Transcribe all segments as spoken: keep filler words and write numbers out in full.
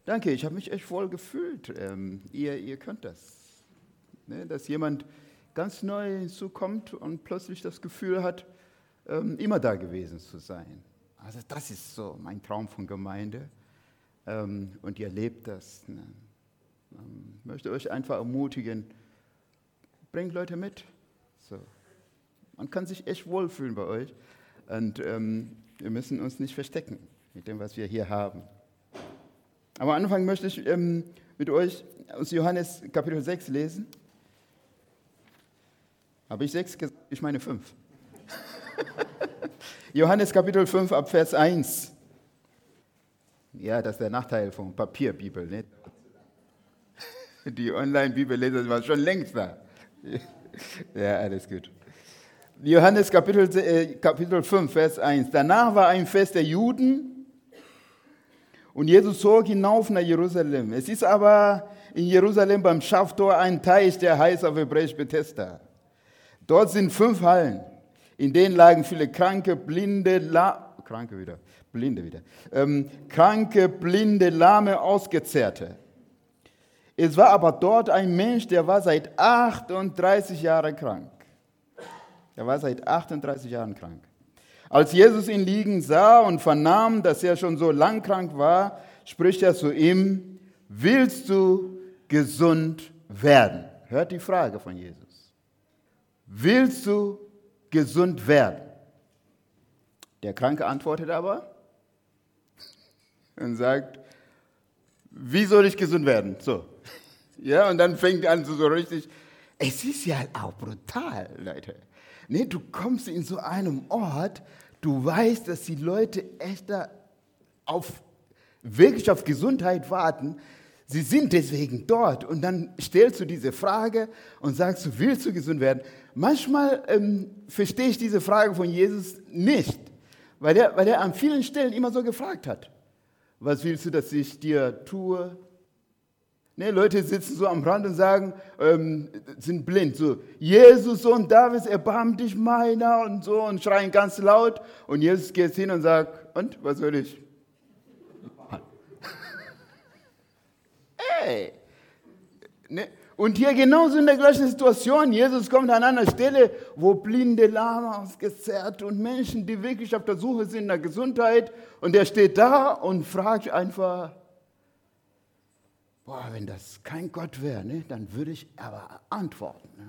Danke, ich habe mich echt wohl gefühlt. Ähm, ihr, ihr könnt das. Ne? Dass jemand ganz neu hinzukommt und plötzlich das Gefühl hat, ähm, immer da gewesen zu sein. Also das ist so mein Traum von Gemeinde. Ähm, und ihr lebt das. Ne? Ähm, ich möchte euch einfach ermutigen, bringt Leute mit. So. Man kann sich echt wohlfühlen bei euch. Und ähm, wir müssen uns nicht verstecken mit dem, was wir hier haben. Aber anfangen möchte ich ähm, mit euch aus Johannes Kapitel sechs lesen. Habe ich sechs gesagt? Ich meine fünf. Johannes Kapitel fünf ab Vers eins. Ja, das ist der Nachteil von Papierbibel. Nicht? Die Online-Bibel lesen war schon längst da. Ja, alles gut. Johannes Kapitel, äh, Kapitel fünf, Vers eins. Danach war ein Fest der Juden und Jesus zog hinauf nach Jerusalem. Es ist aber in Jerusalem beim Schaftor ein Teich, der heißt auf Hebräisch Bethesda. Dort sind fünf Hallen, in denen lagen viele Kranke, Blinde, La Kranke wieder, Blinde wieder, ähm, Kranke, Blinde, Lahme, Ausgezehrte. Es war aber dort ein Mensch, der war seit achtunddreißig Jahren krank. Er war seit achtunddreißig Jahren krank. Als Jesus ihn liegen sah und vernahm, dass er schon so lang krank war, spricht er zu ihm: Willst du gesund werden? Hört die Frage von Jesus. Willst du gesund werden? Der Kranke antwortet aber und sagt: Wie soll ich gesund werden? So. Ja, und dann fängt er an so richtig. Es ist ja auch brutal, Leute. Nee, du kommst in so einem Ort, du weißt, dass die Leute echt da auf, wirklich auf Gesundheit warten. Sie sind deswegen dort. Und dann stellst du diese Frage und sagst, du willst du gesund werden? Manchmal ähm, verstehe ich diese Frage von Jesus nicht, weil er, weil er an vielen Stellen immer so gefragt hat. Was willst du, dass ich dir tue? Ne, Leute sitzen so am Rand und sagen, ähm, sind blind, so, Jesus, Sohn Davids, erbarm dich meiner und so und schreien ganz laut. Und Jesus geht hin und sagt, und, was soll ich? Ey! Ne? Und hier genauso in der gleichen Situation, Jesus kommt an einer Stelle, wo Blinde, Lahme, Ausgezerrt und Menschen, die wirklich auf der Suche sind nach Gesundheit, und er steht da und fragt einfach, boah, wenn das kein Gott wäre, ne, dann würde ich aber antworten. Ne?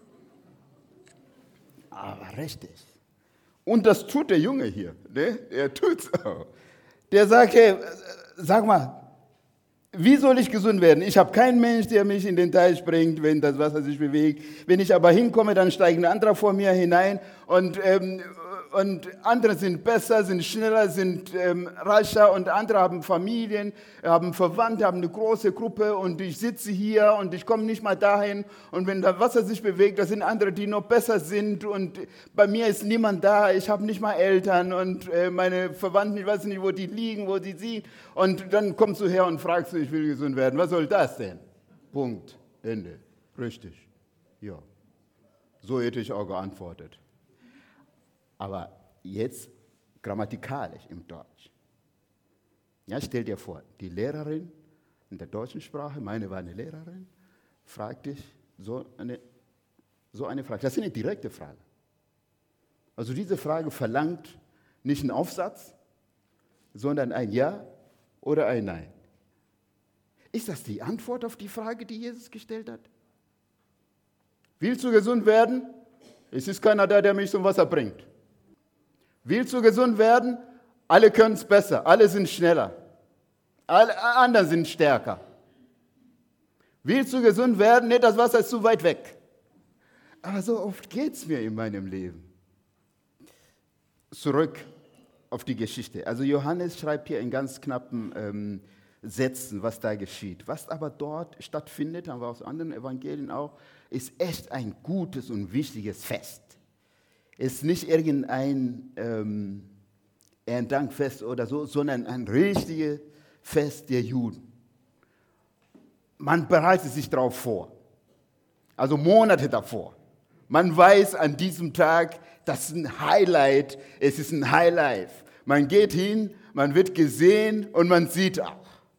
Aber richtig. Und das tut der Junge hier. Ne? Er tut's auch. Der sagt, hey, sag mal, wie soll ich gesund werden? Ich habe keinen Mensch, der mich in den Teich bringt, wenn das Wasser sich bewegt. Wenn ich aber hinkomme, dann steigt ein anderer vor mir hinein und ähm, Und andere sind besser, sind schneller, sind ähm, reicher und andere haben Familien, haben Verwandte, haben eine große Gruppe und ich sitze hier und ich komme nicht mal dahin. Und wenn das Wasser sich bewegt, da sind andere, die noch besser sind und bei mir ist niemand da, ich habe nicht mal Eltern und äh, meine Verwandten, ich weiß nicht, wo die liegen, wo die sind. Und dann kommst du her und fragst du, ich will gesund werden. Was soll das denn? Punkt. Ende. Richtig. Ja. So hätte ich auch geantwortet. Aber jetzt grammatikalisch im Deutsch. Ja, stell dir vor, die Lehrerin in der deutschen Sprache, meine war eine Lehrerin, fragt dich so eine, so eine Frage. Das ist eine direkte Frage. Also diese Frage verlangt nicht einen Aufsatz, sondern ein Ja oder ein Nein. Ist das die Antwort auf die Frage, die Jesus gestellt hat? Willst du gesund werden? Es ist keiner da, der mich zum Wasser bringt. Willst du gesund werden? Alle können es besser, alle sind schneller, alle anderen sind stärker. Willst du gesund werden? Nee, das Wasser ist zu weit weg. Aber so oft geht es mir in meinem Leben. Zurück auf die Geschichte. Also Johannes schreibt hier in ganz knappen ähm, Sätzen, was da geschieht. Was aber dort stattfindet, haben wir aus anderen Evangelien auch, ist echt ein gutes und wichtiges Fest. Es ist nicht irgendein ähm, Erntedankfest oder so, sondern ein richtiges Fest der Juden. Man bereitet sich darauf vor, also Monate davor. Man weiß an diesem Tag, das ist ein Highlight, es ist ein Highlife. Man geht hin, man wird gesehen und man sieht auch.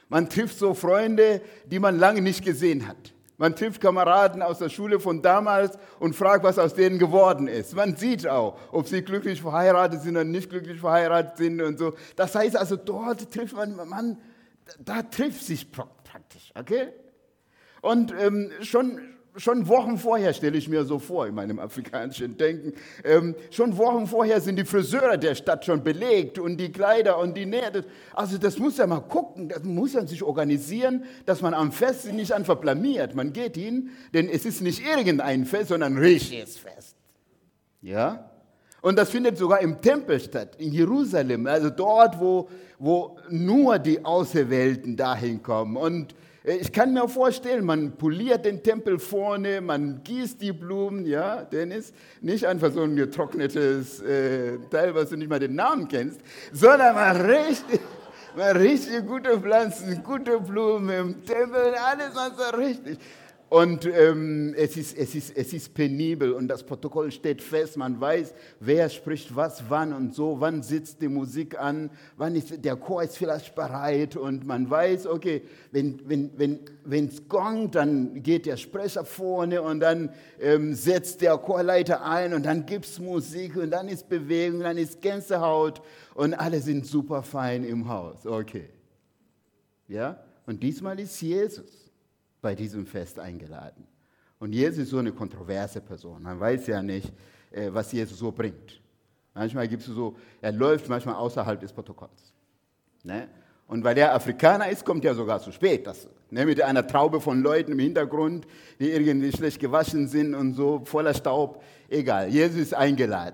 Man trifft so Freunde, die man lange nicht gesehen hat. Man trifft Kameraden aus der Schule von damals und fragt, was aus denen geworden ist. Man sieht auch, ob sie glücklich verheiratet sind oder nicht glücklich verheiratet sind und so. Das heißt also, dort trifft man, man da trifft sich praktisch, okay? Und ähm, schon, schon Wochen vorher, stelle ich mir so vor, in meinem afrikanischen Denken, ähm, schon Wochen vorher sind die Friseure der Stadt schon belegt und die Kleider und die Nähte. Also das muss ja mal gucken, das muss man sich organisieren, dass man am Fest sich nicht einfach blamiert. Man geht hin, denn es ist nicht irgendein Fest, sondern ein richtiges Fest. Ja? Und das findet sogar im Tempel statt, in Jerusalem, also dort, wo, wo nur die Auserwählten dahin kommen. Und ich kann mir vorstellen, man poliert den Tempel vorne, man gießt die Blumen, ja, Dennis, nicht einfach so ein getrocknetes äh, Teil, was du nicht mal den Namen kennst, sondern man richtig, man richtig gute Pflanzen, gute Blumen im Tempel, alles was so richtig. Und ähm, es, ist, es, ist, es ist penibel und das Protokoll steht fest, man weiß, wer spricht was, wann und so, wann sitzt die Musik an, wann ist der Chor ist vielleicht bereit und man weiß, okay, wenn es wenn, wenn, wenn's gongt, dann geht der Sprecher vorne und dann ähm, setzt der Chorleiter ein und dann gibt es Musik und dann ist Bewegung, dann ist Gänsehaut und alle sind super fein im Haus, okay. Ja, und diesmal ist Jesus bei diesem Fest eingeladen. Und Jesus ist so eine kontroverse Person. Man weiß ja nicht, was Jesus so bringt. Manchmal gibt es so, er läuft manchmal außerhalb des Protokolls. Ne? Und weil er Afrikaner ist, kommt er sogar zu spät. Das, ne? Mit einer Traube von Leuten im Hintergrund, die irgendwie schlecht gewaschen sind und so, voller Staub. Egal, Jesus ist eingeladen.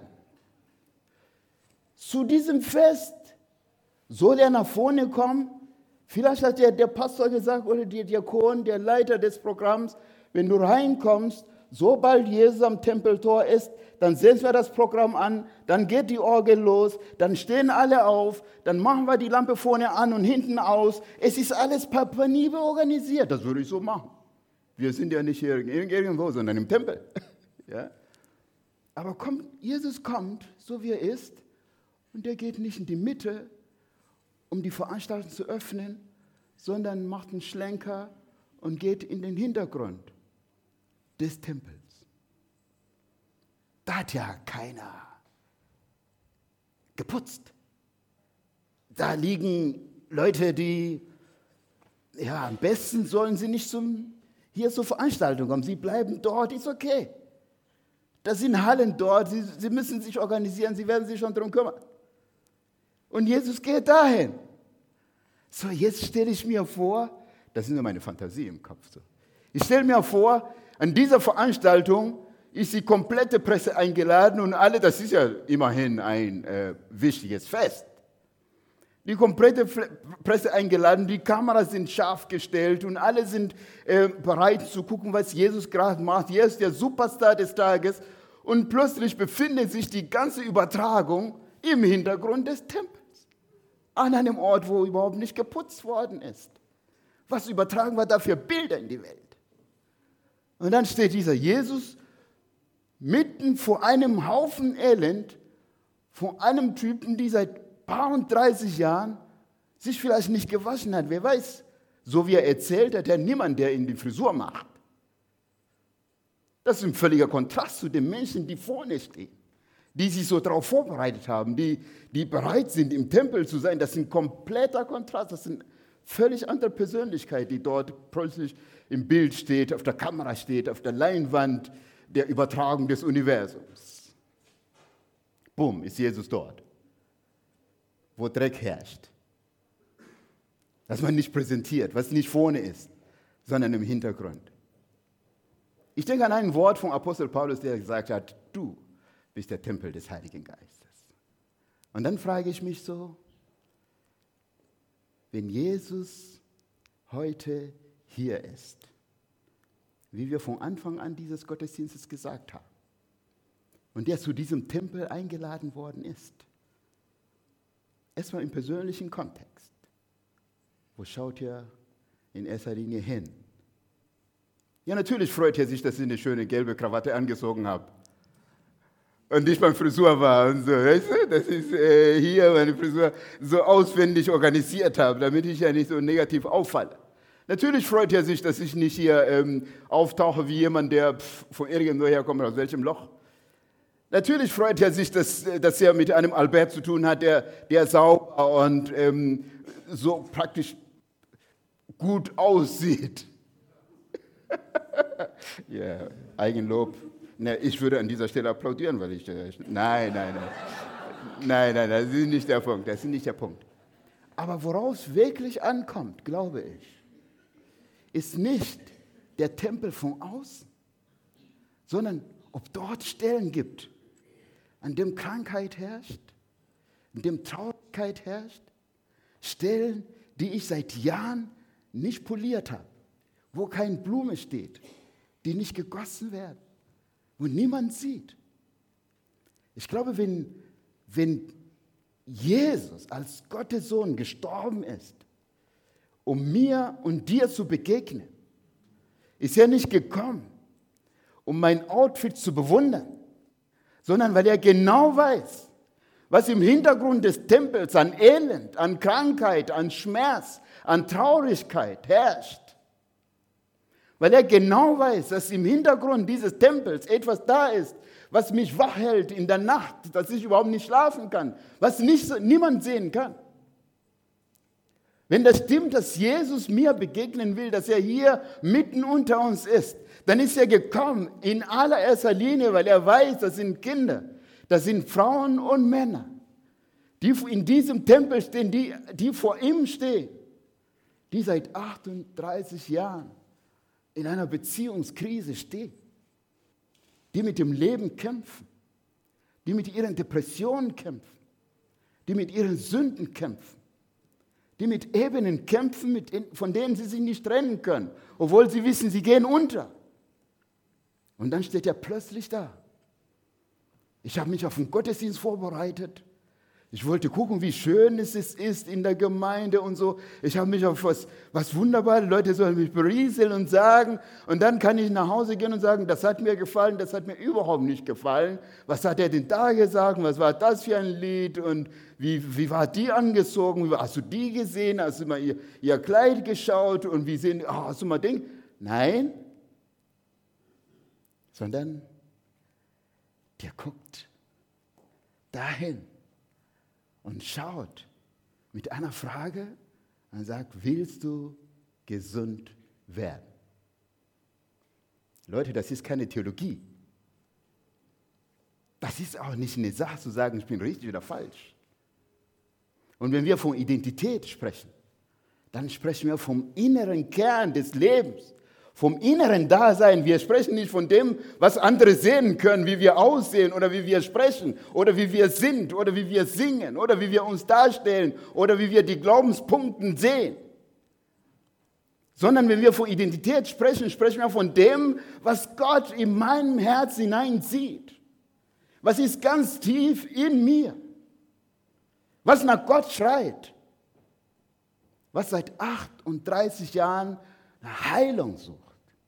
Zu diesem Fest soll er nach vorne kommen. Vielleicht hat der, der Pastor gesagt oder der Diakon, der Leiter des Programms, wenn du reinkommst, sobald Jesus am Tempeltor ist, dann setzen wir das Programm an, dann geht die Orgel los, dann stehen alle auf, dann machen wir die Lampe vorne an und hinten aus. Es ist alles penibel organisiert, das würde ich so machen. Wir sind ja nicht hier irgendwo, sondern im Tempel. Ja? Aber kommt, Jesus kommt, so wie er ist, und er geht nicht in die Mitte, um die Veranstaltung zu öffnen, sondern macht einen Schlenker und geht in den Hintergrund des Tempels. Da hat ja keiner geputzt. Da liegen Leute, die, ja, am besten sollen sie nicht zum, hier zur Veranstaltung kommen. Sie bleiben dort, ist okay. Da sind Hallen dort, sie, sie müssen sich organisieren, sie werden sich schon darum kümmern. Und Jesus geht dahin. So, jetzt stelle ich mir vor, das ist nur meine Fantasie im Kopf. So. Ich stelle mir vor, an dieser Veranstaltung ist die komplette Presse eingeladen und alle, das ist ja immerhin ein äh, wichtiges Fest. Die komplette Presse eingeladen, die Kameras sind scharf gestellt und alle sind äh, bereit zu gucken, was Jesus gerade macht. Jesus ist der Superstar des Tages und plötzlich befindet sich die ganze Übertragung im Hintergrund des Tempels. An einem Ort, wo überhaupt nicht geputzt worden ist. Was übertragen wir da für Bilder in die Welt? Und dann steht dieser Jesus mitten vor einem Haufen Elend, vor einem Typen, die seit paar und dreißig Jahren sich vielleicht nicht gewaschen hat. Wer weiß, so wie er erzählt, hat er niemand, der ihm die Frisur macht. Das ist ein völliger Kontrast zu den Menschen, die vorne stehen, die sich so darauf vorbereitet haben, die, die bereit sind, im Tempel zu sein. Das ist ein kompletter Kontrast, das ist eine völlig andere Persönlichkeit, die dort plötzlich im Bild steht, auf der Kamera steht, auf der Leinwand der Übertragung des Universums. Bumm, ist Jesus dort, wo Dreck herrscht. Was man nicht präsentiert, was nicht vorne ist, sondern im Hintergrund. Ich denke an ein Wort vom Apostel Paulus, der gesagt hat, du bist der Tempel des Heiligen Geistes. Und dann frage ich mich so, wenn Jesus heute hier ist, wie wir von Anfang an dieses Gottesdienstes gesagt haben, und der zu diesem Tempel eingeladen worden ist, erstmal im persönlichen Kontext, wo schaut er in erster Linie hin? Ja, natürlich freut er sich, dass ich eine schöne gelbe Krawatte angezogen habe. und ich beim Frisur war und so, weißt du, dass ich äh, hier meine Frisur so auswendig organisiert habe, damit ich ja nicht so negativ auffalle. Natürlich freut er sich, dass ich nicht hier ähm, auftauche wie jemand, der pff, von irgendwoher kommt, aus welchem Loch. Natürlich freut er sich, dass, dass er mit einem Albert zu tun hat, der, der sauber und ähm, so praktisch gut aussieht. Ja, Eigenlob. Ne, ich würde an dieser Stelle applaudieren, weil ich... Äh, nein, nein, nein. Nein, nein, das ist nicht der Punkt. Das ist nicht der Punkt. Aber woraus es wirklich ankommt, glaube ich, ist nicht der Tempel von außen, sondern ob dort Stellen gibt, an dem Krankheit herrscht, an dem Traurigkeit herrscht, Stellen, die ich seit Jahren nicht poliert habe, wo keine Blume steht, die nicht gegossen werden, wo niemand sieht. Ich glaube, wenn, wenn Jesus als Gottes Sohn gestorben ist, um mir und dir zu begegnen, ist er nicht gekommen, um mein Outfit zu bewundern, sondern weil er genau weiß, was im Hintergrund des Tempels an Elend, an Krankheit, an Schmerz, an Traurigkeit herrscht. Weil er genau weiß, dass im Hintergrund dieses Tempels etwas da ist, was mich wach hält in der Nacht, dass ich überhaupt nicht schlafen kann, was nicht, niemand sehen kann. Wenn das stimmt, dass Jesus mir begegnen will, dass er hier mitten unter uns ist, dann ist er gekommen in allererster Linie, weil er weiß, das sind Kinder, das sind Frauen und Männer, die in diesem Tempel stehen, die, die vor ihm stehen, die seit achtunddreißig Jahren in einer Beziehungskrise stehen, die mit dem Leben kämpfen, die mit ihren Depressionen kämpfen, die mit ihren Sünden kämpfen, die mit Ebenen kämpfen, mit, von denen sie sich nicht trennen können, obwohl sie wissen, sie gehen unter. Und dann steht er plötzlich da. Ich habe mich auf den Gottesdienst vorbereitet. Ich wollte gucken, wie schön es ist in der Gemeinde und so. Ich habe mich auf was, was Wunderbares, Leute sollen mich berieseln und sagen. Und dann kann ich nach Hause gehen und sagen, das hat mir gefallen, das hat mir überhaupt nicht gefallen. Was hat er denn da gesagt? Was war das für ein Lied? Und wie, wie war die angezogen? Hast du die gesehen? Hast du mal ihr, ihr Kleid geschaut? Und wie sehen, oh, hast du mal Ding? Nein. Sondern der guckt dahin und schaut mit einer Frage und sagt, willst du gesund werden? Leute, das ist keine Theologie. Das ist auch nicht eine Sache zu sagen, ich bin richtig oder falsch. Und wenn wir von Identität sprechen, dann sprechen wir vom inneren Kern des Lebens, vom inneren Dasein. Wir sprechen nicht von dem, was andere sehen können, wie wir aussehen oder wie wir sprechen oder wie wir sind oder wie wir singen oder wie wir uns darstellen oder wie wir die Glaubenspunkte sehen. Sondern wenn wir von Identität sprechen, sprechen wir von dem, was Gott in meinem Herz hinein sieht. Was ist ganz tief in mir? Was nach Gott schreit? Was seit achtunddreißig Jahren nach Heilung sucht?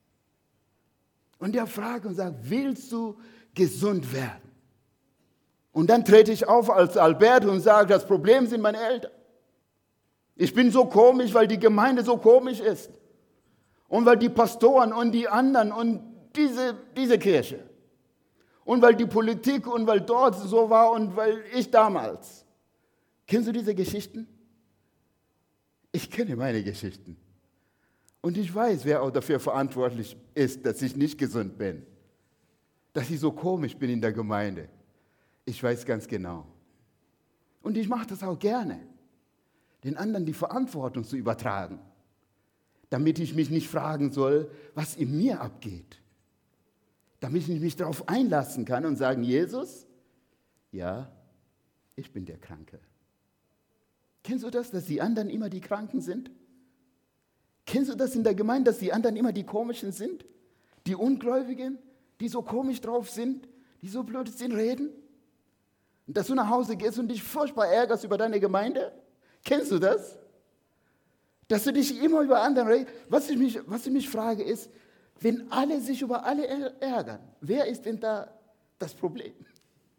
Und er fragt und sagt, willst du gesund werden? Und dann trete ich auf als Albert und sage, das Problem sind meine Eltern. Ich bin so komisch, weil die Gemeinde so komisch ist. Und weil die Pastoren und die anderen und diese, diese Kirche. Und weil die Politik und weil dort so war und weil ich damals. Kennst du diese Geschichten? Ich kenne meine Geschichten. Und ich weiß, wer auch dafür verantwortlich ist, dass ich nicht gesund bin. Dass ich so komisch bin in der Gemeinde. Ich weiß ganz genau. Und ich mache das auch gerne, den anderen die Verantwortung zu übertragen, damit ich mich nicht fragen soll, was in mir abgeht. Damit ich mich darauf einlassen kann und sagen, Jesus, ja, ich bin der Kranke. Kennst du das, dass die anderen immer die Kranken sind? Kennst du das in der Gemeinde, dass die anderen immer die Komischen sind? Die Ungläubigen, die so komisch drauf sind, die so Blödsinn reden? Und dass du nach Hause gehst und dich furchtbar ärgerst über deine Gemeinde? Kennst du das? Dass du dich immer über andere redest? Was ich mich, was ich mich frage ist, wenn alle sich über alle ärgern, wer ist denn da das Problem?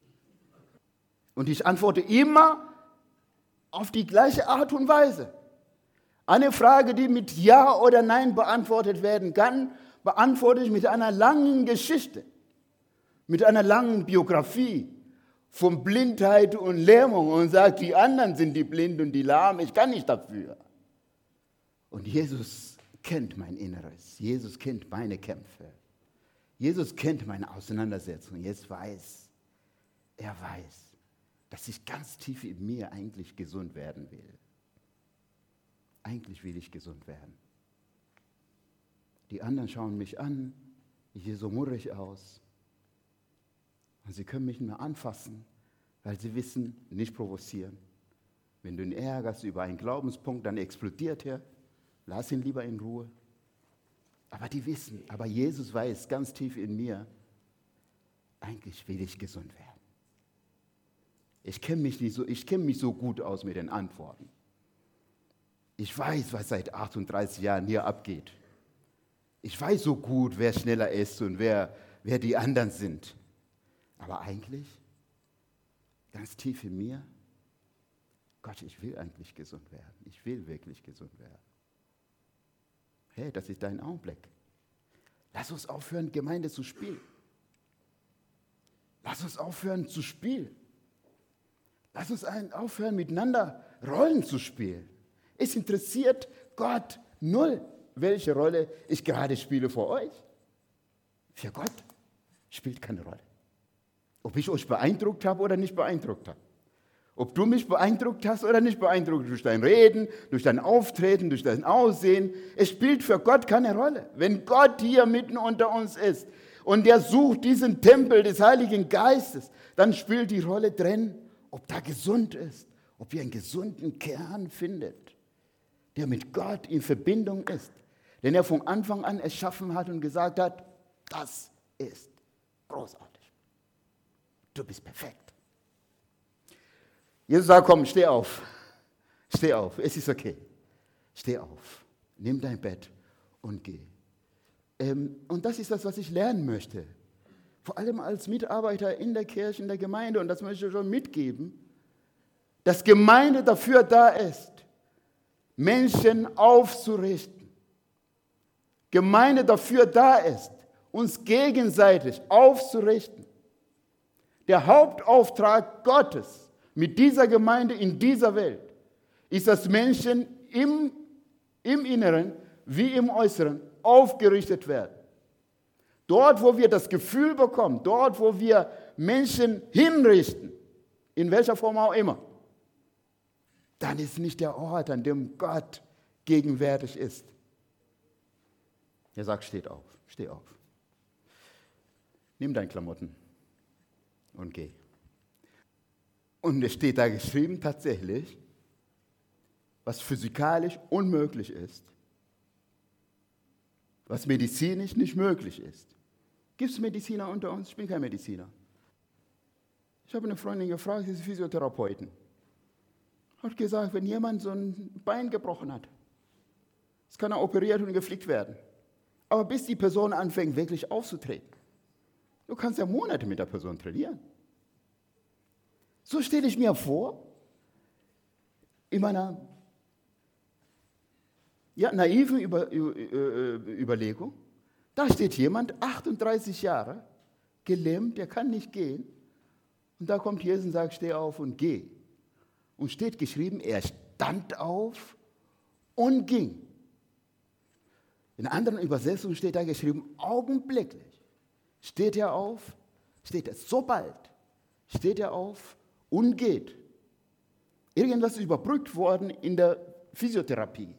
Und ich antworte immer auf die gleiche Art und Weise. Eine Frage, die mit Ja oder Nein beantwortet werden kann, beantworte ich mit einer langen Geschichte, mit einer langen Biografie von Blindheit und Lähmung und sage, die anderen sind die Blind und die Lahm, ich kann nicht dafür. Und Jesus kennt mein Inneres, Jesus kennt meine Kämpfe, Jesus kennt meine Auseinandersetzungen, jetzt weiß, er weiß, dass ich ganz tief in mir eigentlich gesund werden will. Eigentlich will ich gesund werden. Die anderen schauen mich an, ich sehe so murrig aus. Und sie können mich nicht mehr anfassen, weil sie wissen, nicht provozieren. Wenn du ihn ärgerst über einen Glaubenspunkt, dann explodiert er. Lass ihn lieber in Ruhe. Aber die wissen, aber Jesus weiß ganz tief in mir, eigentlich will ich gesund werden. Ich kenne mich nicht so, ich kenne mich so gut aus mit den Antworten. Ich weiß, was seit achtunddreißig Jahren hier abgeht. Ich weiß so gut, wer schneller ist und wer, wer die anderen sind. Aber eigentlich, ganz tief in mir, Gott, ich will eigentlich gesund werden. Ich will wirklich gesund werden. Hey, das ist dein Augenblick. Lass uns aufhören, Gemeinde zu spielen. Lass uns aufhören zu spielen. Lass uns aufhören, miteinander Rollen zu spielen. Es interessiert Gott null, welche Rolle ich gerade spiele vor euch. Für Gott spielt keine Rolle. Ob ich euch beeindruckt habe oder nicht beeindruckt habe. Ob du mich beeindruckt hast oder nicht beeindruckt durch dein Reden, durch dein Auftreten, durch dein Aussehen. Es spielt für Gott keine Rolle. Wenn Gott hier mitten unter uns ist und er sucht diesen Tempel des Heiligen Geistes, dann spielt die Rolle drin, ob da gesund ist, ob ihr einen gesunden Kern findet, der mit Gott in Verbindung ist, den er von Anfang an erschaffen hat und gesagt hat, das ist großartig. Du bist perfekt. Jesus sagt, komm, steh auf. Steh auf, es ist okay. Steh auf, nimm dein Bett und geh. Ähm, und das ist das, was ich lernen möchte. Vor allem als Mitarbeiter in der Kirche, in der Gemeinde, und das möchte ich schon mitgeben, dass Gemeinde dafür da ist, Menschen aufzurichten. Gemeinde dafür da ist, uns gegenseitig aufzurichten. Der Hauptauftrag Gottes mit dieser Gemeinde in dieser Welt ist, dass Menschen im, im Inneren wie im Äußeren aufgerichtet werden. Dort, wo wir das Gefühl bekommen, dort, wo wir Menschen hinrichten, in welcher Form auch immer, dann ist nicht der Ort, an dem Gott gegenwärtig ist. Er sagt, steht auf, steh auf. Nimm deine Klamotten und geh. Und es steht da geschrieben tatsächlich, was physikalisch unmöglich ist, was medizinisch nicht möglich ist. Gibt es Mediziner unter uns? Ich bin kein Mediziner. Ich habe eine Freundin gefragt, sie ist Physiotherapeutin. Hat gesagt, wenn jemand so ein Bein gebrochen hat, es kann er operiert und geflickt werden. Aber bis die Person anfängt, wirklich aufzutreten, du kannst ja Monate mit der Person trainieren. So stelle ich mir vor, in meiner ja, naiven Über, Über, Überlegung, da steht jemand, achtunddreißig Jahre, gelähmt, der kann nicht gehen. Und da kommt Jesus und sagt, steh auf und geh. Und steht geschrieben, er stand auf und ging. In anderen Übersetzungen steht da geschrieben, augenblicklich. Steht er auf, steht er sobald, steht er auf und geht. Irgendwas ist überbrückt worden in der Physiotherapie.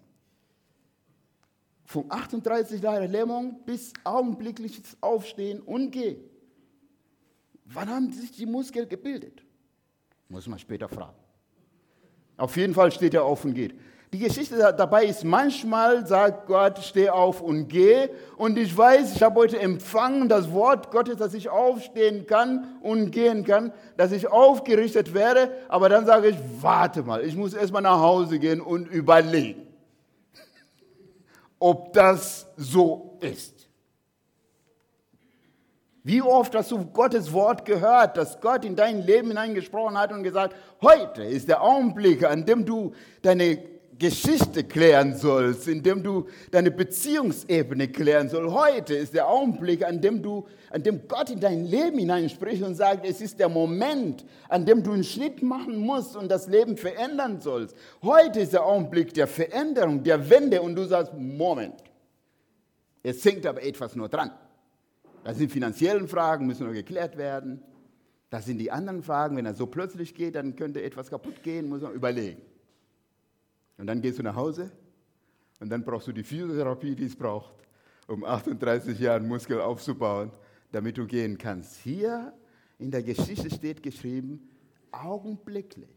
Von achtunddreißig Jahren Lähmung bis augenblickliches Aufstehen und Gehen. Wann haben sich die Muskeln gebildet? Muss man später fragen. Auf jeden Fall steht er auf und geht. Die Geschichte dabei ist, manchmal sagt Gott, steh auf und geh. Und ich weiß, ich habe heute empfangen das Wort Gottes, dass ich aufstehen kann und gehen kann, dass ich aufgerichtet werde. Aber dann sage ich, warte mal, ich muss erstmal nach Hause gehen und überlegen, ob das so ist. Wie oft hast du Gottes Wort gehört, dass Gott in dein Leben hineingesprochen hat und gesagt, heute ist der Augenblick, an dem du deine Geschichte klären sollst, in dem du deine Beziehungsebene klären sollst. Heute ist der Augenblick, an dem, du, an dem Gott in dein Leben hineinspricht und sagt, es ist der Moment, an dem du einen Schritt machen musst und das Leben verändern sollst. Heute ist der Augenblick der Veränderung, der Wende und du sagst, Moment, es hängt aber etwas nur dran. Das sind finanziellen Fragen, müssen noch geklärt werden. Das sind die anderen Fragen, wenn er so plötzlich geht, dann könnte etwas kaputt gehen, muss man überlegen. Und dann gehst du nach Hause und dann brauchst du die Physiotherapie, die es braucht, um achtunddreißig Jahre Muskel aufzubauen, damit du gehen kannst. Hier in der Geschichte steht geschrieben, augenblicklich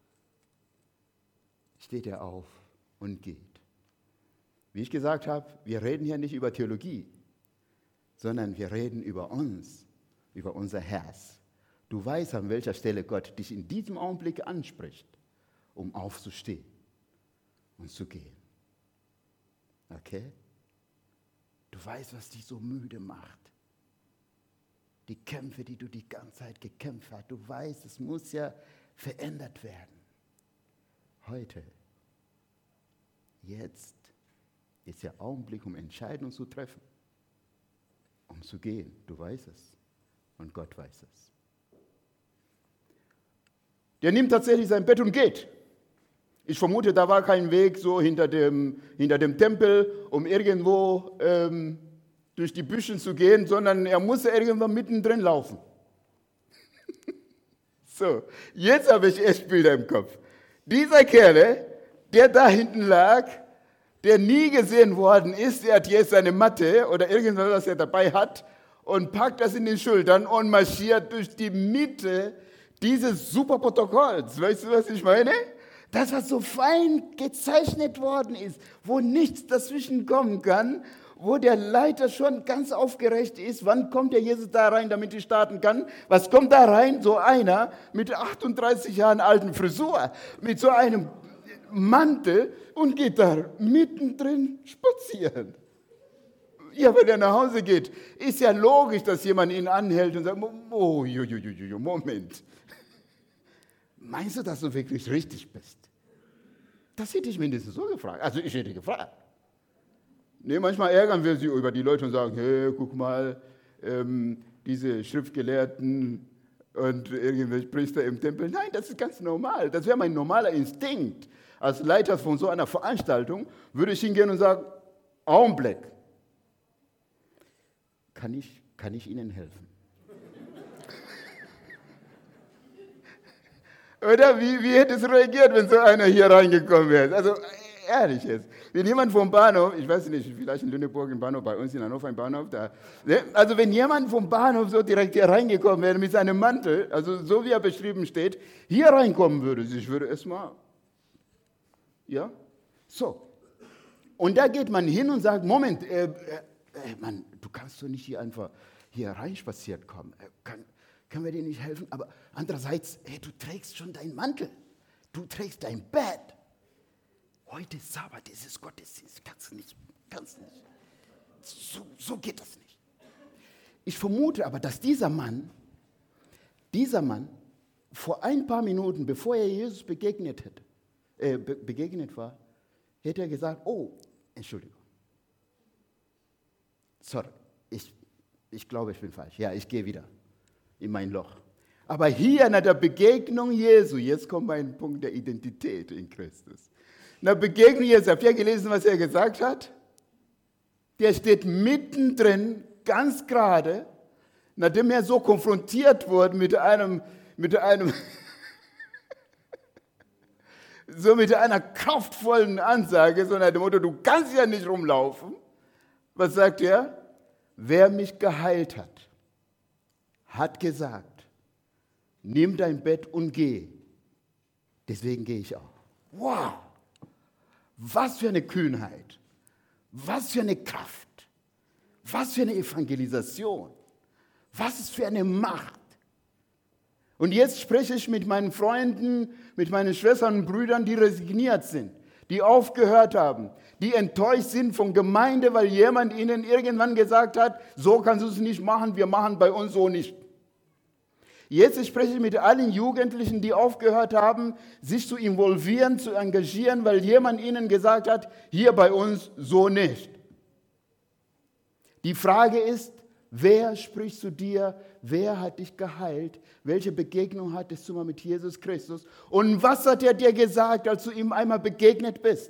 steht er auf und geht. Wie ich gesagt habe, wir reden hier nicht über Theologie, sondern wir reden über uns, über unser Herz. Du weißt, an welcher Stelle Gott dich in diesem Augenblick anspricht, um aufzustehen und zu gehen. Okay? Du weißt, was dich so müde macht. Die Kämpfe, die du die ganze Zeit gekämpft hast. Du weißt, es muss ja verändert werden. Heute, jetzt ist der Augenblick, um Entscheidungen zu treffen, um zu gehen. Du weißt es und Gott weiß es. Der nimmt tatsächlich sein Bett und geht. Ich vermute, da war kein Weg so hinter dem, hinter dem Tempel, um irgendwo ähm, durch die Büsche zu gehen, sondern er musste irgendwann mittendrin laufen. So, jetzt habe ich echt Bilder im Kopf. Dieser Kerl, der da hinten lag, der nie gesehen worden ist, der hat jetzt seine Matte oder irgendwas, was er dabei hat, und packt das in die Schultern und marschiert durch die Mitte dieses Superprotokolls. Weißt du, was ich meine? Das, was so fein gezeichnet worden ist, wo nichts dazwischen kommen kann, wo der Leiter schon ganz aufgeregt ist, wann kommt der Jesus da rein, damit ich starten kann? Was kommt da rein? So einer mit achtunddreißig Jahren alten Frisur, mit so einem Mantel und geht da mittendrin spazieren. Ja, wenn er nach Hause geht, ist ja logisch, dass jemand ihn anhält und sagt, oh, jo, jo, jo, jo, Moment. Meinst du, dass du wirklich richtig bist? Das hätte ich mindestens so gefragt. Also ich hätte gefragt. Nee, manchmal ärgern wir sie über die Leute und sagen, hey, guck mal, ähm, diese Schriftgelehrten und irgendwelche Priester im Tempel. Nein, das ist ganz normal. Das wäre mein normaler Instinkt. Als Leiter von so einer Veranstaltung würde ich hingehen und sagen, Augenblick, kann ich, kann ich Ihnen helfen? Oder wie, wie hätte es reagiert, wenn so einer hier reingekommen wäre? Also ehrlich jetzt. Wenn jemand vom Bahnhof, ich weiß nicht, vielleicht in Lüneburg im Bahnhof, bei uns in Hannover im Bahnhof, da, also wenn jemand vom Bahnhof so direkt hier reingekommen wäre mit seinem Mantel, also so wie er beschrieben steht, hier reinkommen würde, ich würde erstmal, ja, so. Und da geht man hin und sagt, Moment, äh, äh, Mann, du kannst doch nicht hier einfach hier reinspaziert kommen. Äh, kann, Können wir dir nicht helfen? Aber andererseits, hey, du trägst schon deinen Mantel. Du trägst dein Bett. Heute ist Sabbat, es ist Gottesdienst. Kannst du nicht, kannst nicht. So, so geht das nicht. Ich vermute aber, dass dieser Mann, dieser Mann, vor ein paar Minuten, bevor er Jesus begegnet, hätte, äh, be- begegnet war, hätte er gesagt, oh, Entschuldigung. Sorry, ich, ich glaube, ich bin falsch. Ja, ich gehe wieder in mein Loch. Aber hier nach der Begegnung Jesu, jetzt kommt mein Punkt der Identität in Christus. Nach der Begegnung Jesu, habt ihr gelesen, was er gesagt hat? Der steht mittendrin, ganz gerade, nachdem er so konfrontiert wurde mit einem, mit einem, so mit einer kraftvollen Ansage, so nach dem Motto, du kannst ja nicht rumlaufen. Was sagt er? Wer mich geheilt hat, hat gesagt, nimm dein Bett und geh. Deswegen gehe ich auch. Wow, was für eine Kühnheit, was für eine Kraft, was für eine Evangelisation, was ist für eine Macht. Und jetzt spreche ich mit meinen Freunden, mit meinen Schwestern und Brüdern, die resigniert sind, die aufgehört haben, die enttäuscht sind von Gemeinde, weil jemand ihnen irgendwann gesagt hat, so kannst du es nicht machen, wir machen bei uns so nicht. Jetzt spreche ich mit allen Jugendlichen, die aufgehört haben, sich zu involvieren, zu engagieren, weil jemand ihnen gesagt hat, hier bei uns so nicht. Die Frage ist, wer spricht zu dir? Wer hat dich geheilt? Welche Begegnung hattest du mal mit Jesus Christus? Und was hat er dir gesagt, als du ihm einmal begegnet bist?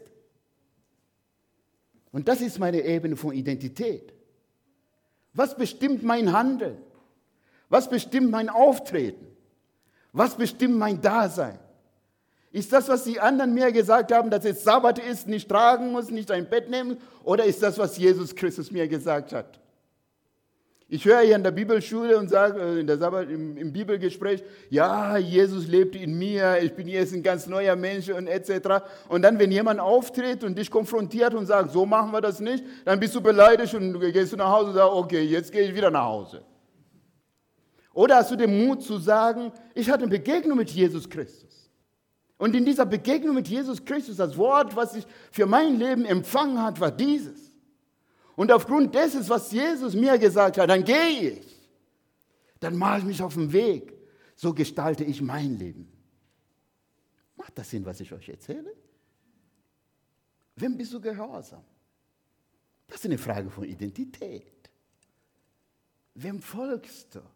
Und das ist meine Ebene von Identität. Was bestimmt mein Handeln? Was bestimmt mein Auftreten? Was bestimmt mein Dasein? Ist das, was die anderen mir gesagt haben, dass es Sabbat ist, nicht tragen muss, nicht ein Bett nehmen? Oder ist das, was Jesus Christus mir gesagt hat? Ich höre hier in der Bibelschule und sage, in der Sabbat, im, im Bibelgespräch, ja, Jesus lebt in mir, ich bin jetzt ein ganz neuer Mensch und et cetera. Und dann, wenn jemand auftritt und dich konfrontiert und sagt, so machen wir das nicht, dann bist du beleidigt und du gehst nach Hause und sagst, okay, jetzt gehe ich wieder nach Hause. Oder hast du den Mut zu sagen, ich hatte eine Begegnung mit Jesus Christus. Und in dieser Begegnung mit Jesus Christus, das Wort, was ich für mein Leben empfangen hat, war dieses. Und aufgrund dessen, was Jesus mir gesagt hat, dann gehe ich. Dann mache ich mich auf den Weg. So gestalte ich mein Leben. Macht das Sinn, was ich euch erzähle? Wem bist du gehorsam? Das ist eine Frage von Identität. Wem folgst du?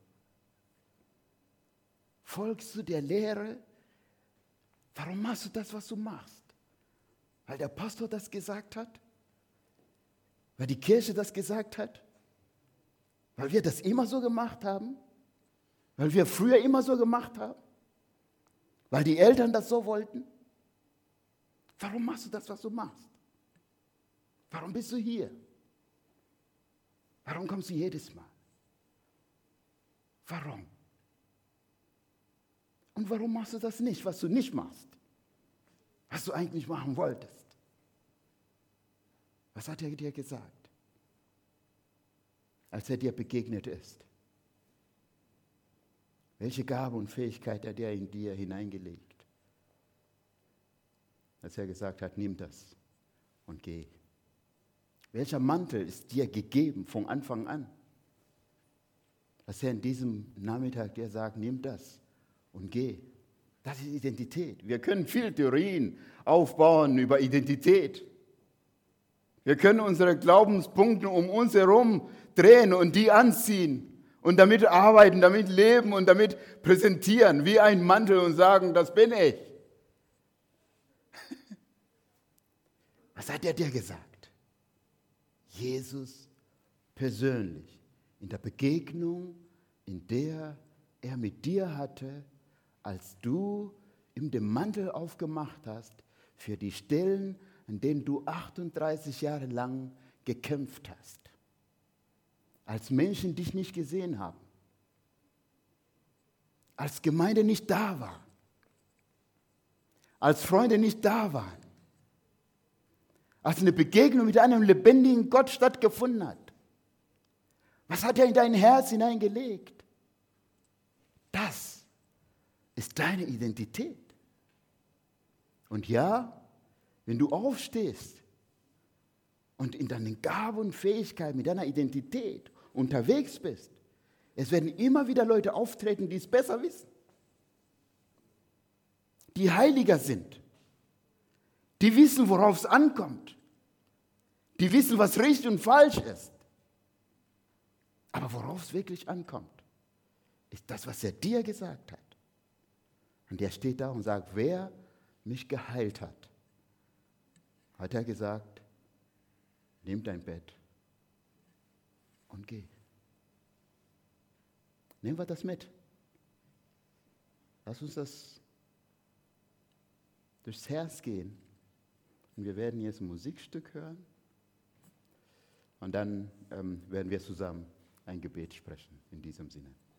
Folgst du der Lehre? Warum machst du das, was du machst? Weil der Pastor das gesagt hat? Weil die Kirche das gesagt hat? Weil wir das immer so gemacht haben? Weil wir früher immer so gemacht haben? Weil die Eltern das so wollten? Warum machst du das, was du machst? Warum bist du hier? Warum kommst du jedes Mal? Warum? Und warum machst du das nicht, was du nicht machst? Was du eigentlich machen wolltest? Was hat er dir gesagt, als er dir begegnet ist? Welche Gabe und Fähigkeit hat er in dir hineingelegt? Als er gesagt hat, nimm das und geh. Welcher Mantel ist dir gegeben von Anfang an? Als er in diesem Nachmittag dir sagt, nimm das und geh. Das ist Identität. Wir können viele Theorien aufbauen über Identität. Wir können unsere Glaubenspunkte um uns herum drehen und die anziehen und damit arbeiten, damit leben und damit präsentieren wie ein Mantel und sagen, das bin ich. Was hat er dir gesagt? Jesus persönlich in der Begegnung, in der er mit dir hatte, als du ihm den Mantel aufgemacht hast für die Stellen, an denen du achtunddreißig Jahre lang gekämpft hast. Als Menschen dich nicht gesehen haben. Als Gemeinde nicht da war. Als Freunde nicht da waren. Als eine Begegnung mit einem lebendigen Gott stattgefunden hat. Was hat er in dein Herz hineingelegt? Das ist deine Identität. Und ja, wenn du aufstehst und in deinen Gaben und Fähigkeiten mit deiner Identität unterwegs bist, es werden immer wieder Leute auftreten, die es besser wissen, die heiliger sind, die wissen, worauf es ankommt, die wissen, was richtig und falsch ist. Aber worauf es wirklich ankommt, ist das, was er dir gesagt hat. Und der steht da und sagt, wer mich geheilt hat, hat er gesagt, nimm dein Bett und geh. Nehmen wir das mit. Lass uns das durchs Herz gehen. Und wir werden jetzt ein Musikstück hören. Und dann ähm, werden wir zusammen ein Gebet sprechen in diesem Sinne.